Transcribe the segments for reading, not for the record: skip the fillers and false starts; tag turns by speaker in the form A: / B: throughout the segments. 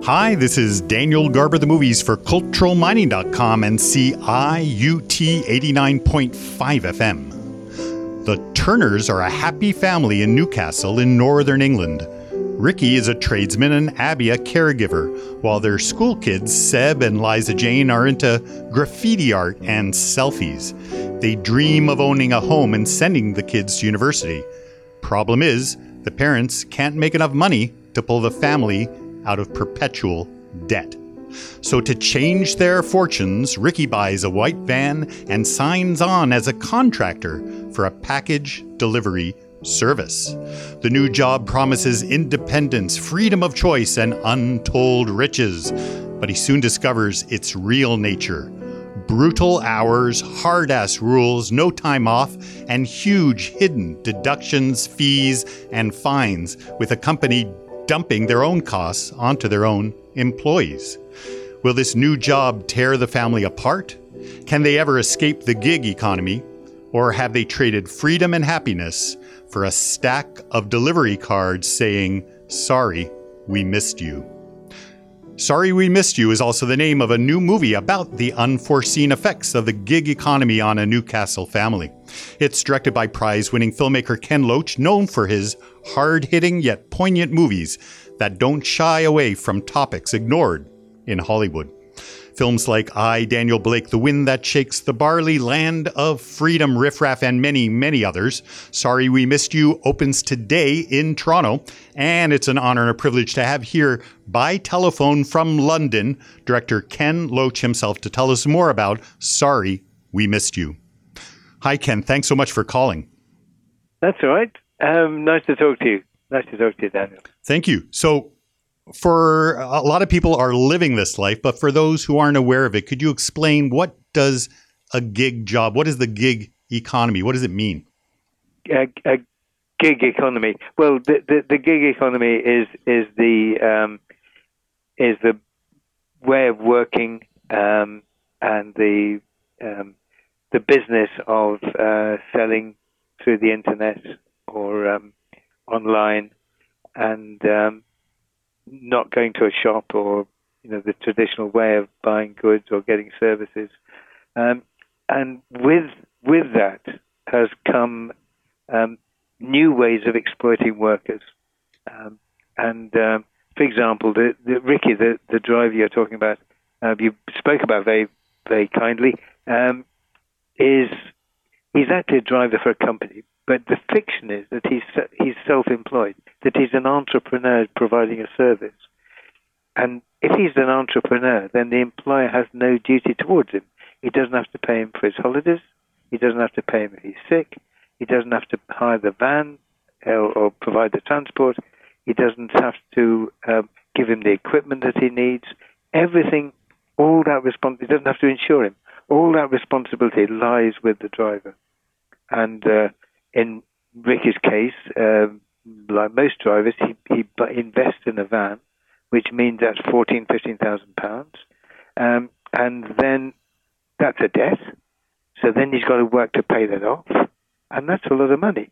A: Hi, this is Daniel Garber, the movies for culturalmining.com and CIUT 89.5 FM. The Turners are a happy family in Newcastle in northern England. Ricky is a tradesman and Abby a caregiver, while their school kids, Seb and Liza Jane, are into graffiti art and selfies. They dream of owning a home and sending the kids to university. Problem is, the parents can't make enough money to pull the family out of perpetual debt. So to change their fortunes, Ricky buys a white van and signs on as a contractor for a package delivery service. The new job promises independence, freedom of choice, and untold riches. But he soon discovers its real nature. Brutal hours, hard-ass rules, no time off, and huge hidden deductions, fees, and fines, with a company dumping their own costs onto their own employees. Will this new job tear the family apart? Can they ever escape the gig economy? Or have they traded freedom and happiness for a stack of delivery cards saying, "Sorry, we missed you"? Sorry We Missed You is also the name of a new movie about the unforeseen effects of the gig economy on a Newcastle family. It's directed by prize-winning filmmaker Ken Loach, known for his hard-hitting yet poignant movies that don't shy away from topics ignored in Hollywood. Films like I, Daniel Blake, The Wind That Shakes the Barley, Land of Freedom, Riff Raff, and many, many others. Sorry We Missed You opens today in Toronto, and it's an honor and a privilege to have here by telephone from London, director Ken Loach himself, to tell us more about Sorry We Missed You. Hi, Ken. Thanks so much for calling.
B: That's all right. Nice to talk to you. Nice to talk to you, Daniel.
A: Thank you. So, for a lot of people are living this life, but for those who aren't aware of it, could you explain what does a gig job, what is the gig economy? What does it mean?
B: A gig economy. Well, the gig economy is the way of working and the business of selling through the internet or online and not going to a shop or the traditional way of buying goods or getting services, and with that has come new ways of exploiting workers. For example, Ricky, the driver you're talking about, you spoke about very very kindly, he's actually a driver for a company. But the fiction is that he's self-employed, that he's an entrepreneur providing a service. And if he's an entrepreneur, then the employer has no duty towards him. He doesn't have to pay him for his holidays. He doesn't have to pay him if he's sick. He doesn't have to hire the van or provide the transport. He doesn't have to give him the equipment that he needs. Everything, all that he doesn't have to insure him. All that responsibility lies with the driver. And in Ricky's case, like most drivers, he invests in a van, which means that's £15,000, and then that's a debt. So then he's got to work to pay that off, and that's a lot of money.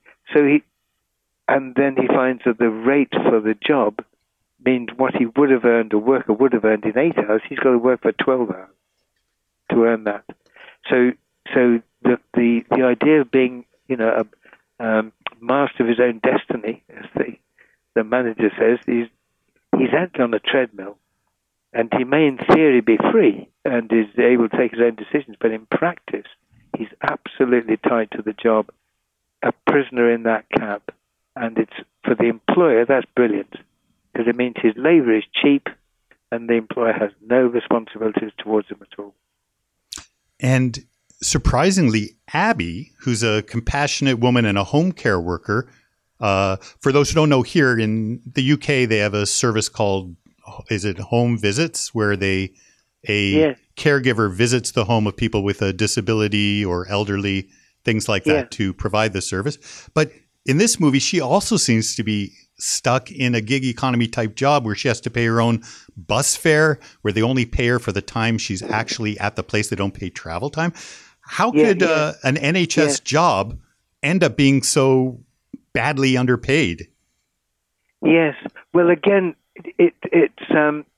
B: And then he finds that the rate for the job means what he would have earned, a worker would have earned in 8 hours, he's got to work for 12 hours to earn that. So the idea of being a master of his own destiny, as the manager says, he's actually on a treadmill, and he may in theory be free and is able to take his own decisions, but in practice he's absolutely tied to the job, a prisoner in that cab. And it's for the employer, that's brilliant, because it means his labor is cheap and the employer has no responsibilities towards him at all.
A: And surprisingly, Abby, who's a compassionate woman and a home care worker, for those who don't know, here in the UK, they have a service called, is it Home Visits, where
B: Yes.
A: caregiver visits the home of people with a disability or elderly, things like that, to provide the service. But in this movie, she also seems to be stuck in a gig economy type job where she has to pay her own bus fare, where they only pay her for the time she's actually at the place. They don't pay travel time. How could an NHS job end up being so badly underpaid?
B: Yes. Well, again, it's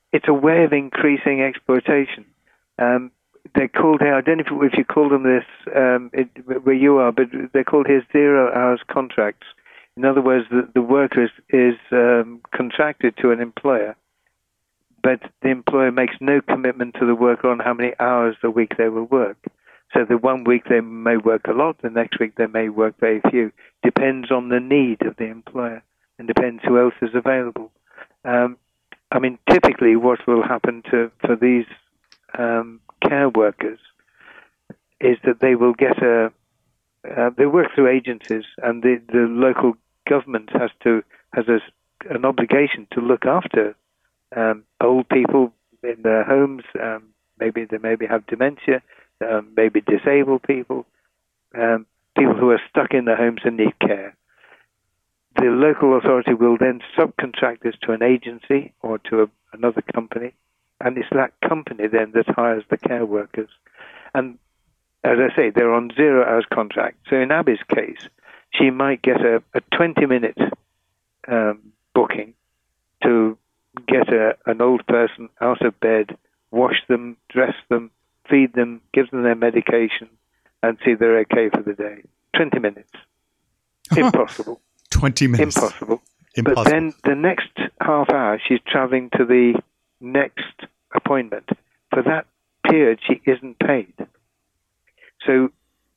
B: it's a way of increasing exploitation. They're called here, I don't know if you call them this where you are, but they're called here 0 hours contracts. In other words, the worker is contracted to an employer, but the employer makes no commitment to the worker on how many hours a week they will work. So the one week they may work a lot, the next week they may work very few. Depends on the need of the employer and depends who else is available. Typically what will happen for these care workers is that they will get they work through agencies, and the local government has an obligation to look after old people in their homes. Maybe they have dementia, maybe disabled people, people who are stuck in their homes and need care. The local authority will then subcontract this to an agency or to another company, and it's that company then that hires the care workers. And as I say, they're on 0 hours contract. So in Abby's case, she might get a 20-minute booking to get an old person out of bed, wash them, dress them, feed them, give them their medication, and see they're okay for the day. 20 minutes. Impossible.
A: 20 minutes.
B: Impossible. But then the next half hour, she's traveling to the next appointment. For that period, she isn't paid. So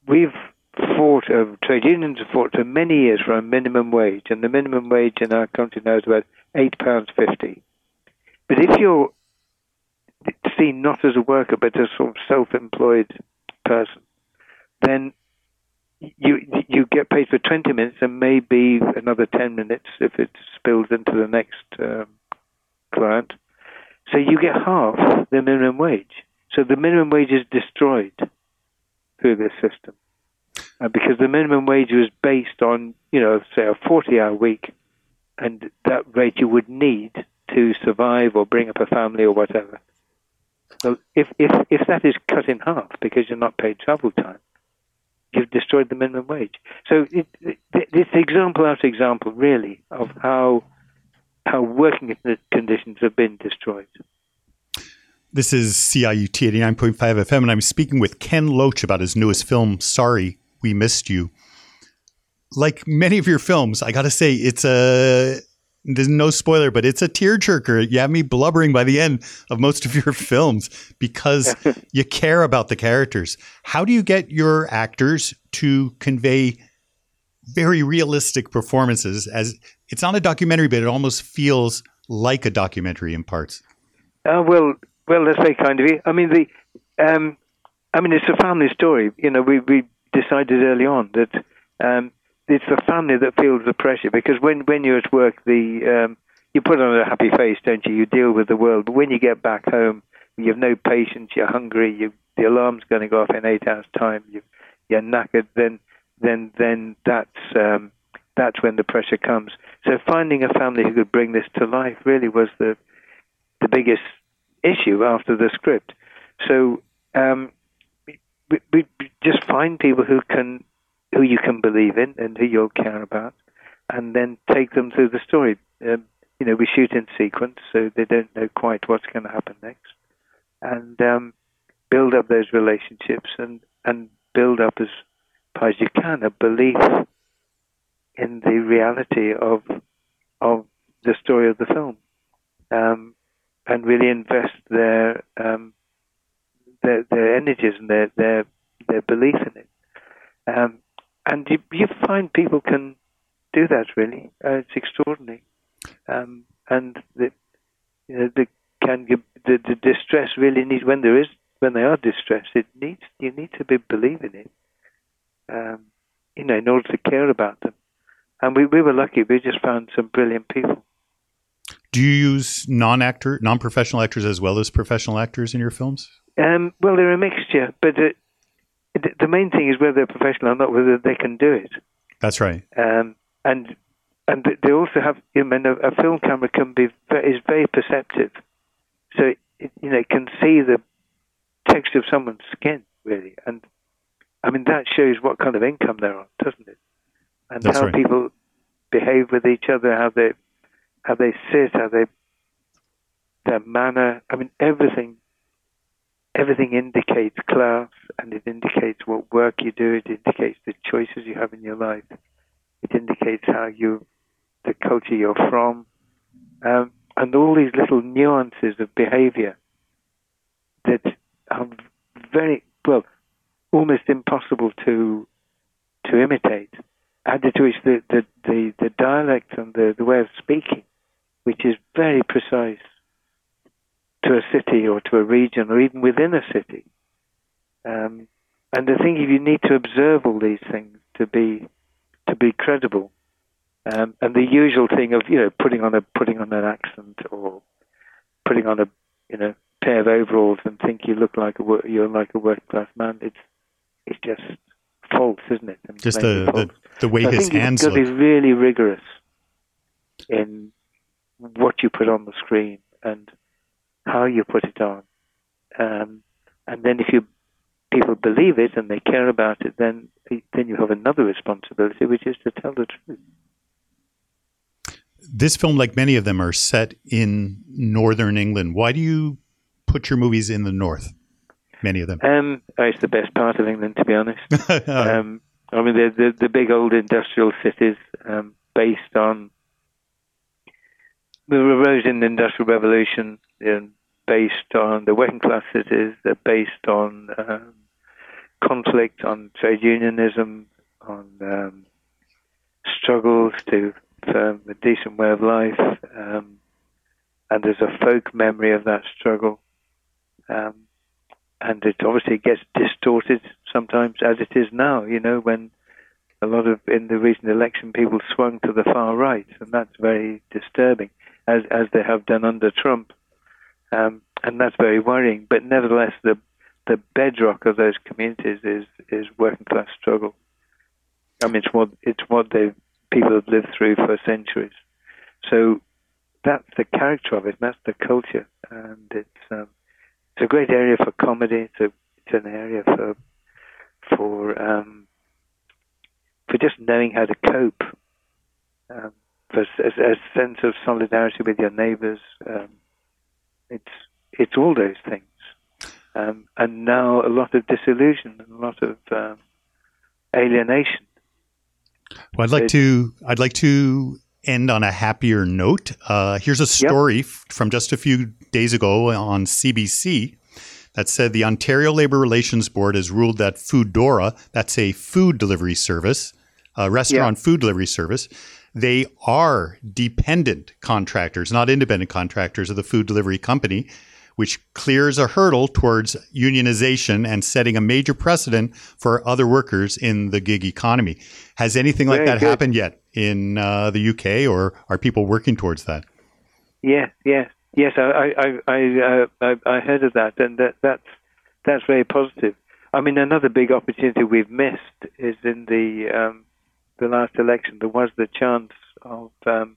B: trade unions have fought for many years for a minimum wage, and the minimum wage in our country now is about £8.50. But if you're seen not as a worker but as a sort of self-employed person, then you get paid for 20 minutes and maybe another 10 minutes if it spills into the next client. So you get half the minimum wage. So the minimum wage is destroyed through this system. Because the minimum wage was based on, say a 40-hour week, and that rate you would need to survive or bring up a family or whatever. So if that is cut in half because you're not paid travel time, you've destroyed the minimum wage. So it's example after example, really, of how working conditions have been destroyed.
A: This is CIUT 89.5 FM, and I'm speaking with Ken Loach about his newest film, Sorry, We Missed You. Like many of your films, I got to say, there's no spoiler, but it's a tearjerker. You have me blubbering by the end of most of your films because you care about the characters. How do you get your actors to convey very realistic performances? As it's not a documentary, but it almost feels like a documentary in parts.
B: Well, that's very kind of you. It's a family story. We decided early on that it's the family that feels the pressure, because when you're at work, you put on a happy face, don't you? You deal with the world, but when you get back home, you have no patience. You're hungry. The alarm's going to go off in 8 hours' time. You're knackered. Then that's when the pressure comes. So finding a family who could bring this to life really was the biggest issue after the script. So we just find people who you can believe in and who you'll care about, and then take them through the story. We shoot in sequence, so they don't know quite what's going to happen next, and build up those relationships and build up as far as you can a belief in the reality of the story of the film, and really invest their energies and their belief in it. And you find people can do that, really. It's extraordinary. And the distress really needs, when they are distressed, you need to be believing it, in order to care about them. And we were lucky. We just found some brilliant people.
A: Do you use non-professional actors as well as professional actors in your films?
B: Well, they're a mixture, but the main thing is whether they're professional or not, whether they can do it.
A: That's right.
B: And they also have, a film camera is very perceptive, so it can see the texture of someone's skin, really, and that shows what kind of income they're on, doesn't it? And
A: That's
B: how
A: right.
B: people behave with each other, how they sit, how they their manner. I mean, everything indicates class, and it indicates what work you do. It indicates the choices you have in your life. It indicates the culture you're from, and all these little nuances of behavior that are very, well, almost impossible to imitate. Added to which the dialect and the way of speaking, which is very precise to a city or to a region or even within a city. And I think if you need to observe all these things to be credible, and the usual thing of putting on an accent or putting on a pair of overalls and think you're like a working class man, it's just false, isn't it? And
A: just the way his hands look.
B: You've got to be really rigorous in what you put on the screen and how you put it on, and then if people believe it and they care about it, then you have another responsibility, which is to tell the truth.
A: This film, like many of them, are set in northern England. Why do you put your movies in the north? Many of them.
B: It's the best part of England, to be honest. I mean, the big old industrial cities, based on the rose in the Industrial Revolution, based on the working class cities. They're based on conflict, on trade unionism, on struggles to form a decent way of life, and there's a folk memory of that struggle. And it obviously gets distorted sometimes, as it is now, when a lot of, in the recent election, people swung to the far right, and that's very disturbing, as they have done under Trump. And that's very worrying. But nevertheless, the bedrock of those communities is working class struggle. I mean, it's what people have lived through for centuries. So that's the character of it, and that's the culture, and it's a great area for comedy. It's an area for just knowing how to cope, for a sense of solidarity with your neighbours. It's all those things, and now a lot of disillusion and a lot of alienation.
A: Well, I'd like to end on a happier note. Here's a story from just a few days ago on CBC that said the Ontario Labour Relations Board has ruled that Foodora, that's a food delivery service, a restaurant food delivery service, they are dependent contractors, not independent contractors of the food delivery company, which clears a hurdle towards unionization and setting a major precedent for other workers in the gig economy. Has anything like that happened yet in the UK, or are people working towards that?
B: Yes. I heard of that, and that's very positive. I mean, another big opportunity we've missed is in the last election. There was the chance of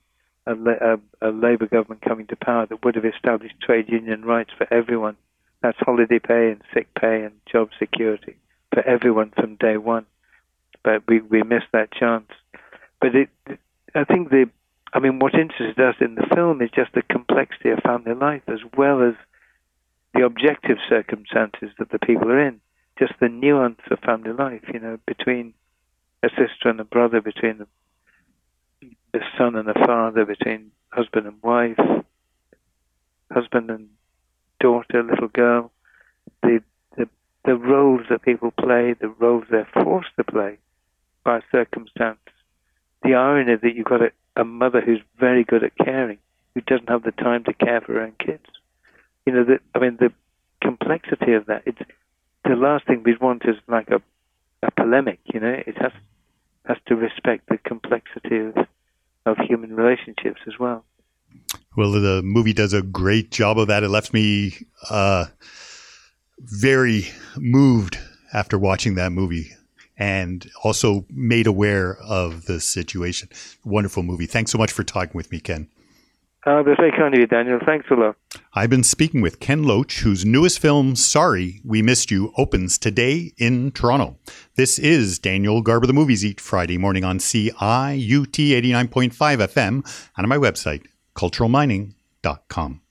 B: a Labour government coming to power that would have established trade union rights for everyone. That's holiday pay and sick pay and job security for everyone from day one. But we missed that chance. But I think what interested us in the film is just the complexity of family life, as well as the objective circumstances that the people are in. Just the nuance of family life, between a sister and a brother, between a son and a father, between husband and wife, husband and daughter, little girl, the roles that people play, the roles they're forced to play by circumstance. The irony that you've got a mother who's very good at caring, who doesn't have the time to care for her own kids. The complexity of that. It's the last thing we'd want is like a polemic. It has to respect the complexity of human relationships as well.
A: Well, the movie does a great job of that. It left me very moved after watching that movie, and also made aware of the situation. Wonderful movie. Thanks so much for talking with me, Ken.
B: That's very kind of you, Daniel. Thanks a lot.
A: I've been speaking with Ken Loach, whose newest film, Sorry We Missed You, opens today in Toronto. This is Daniel Garber, the Movies, each Friday morning on CIUT 89.5 FM and on my website, culturalmining.com.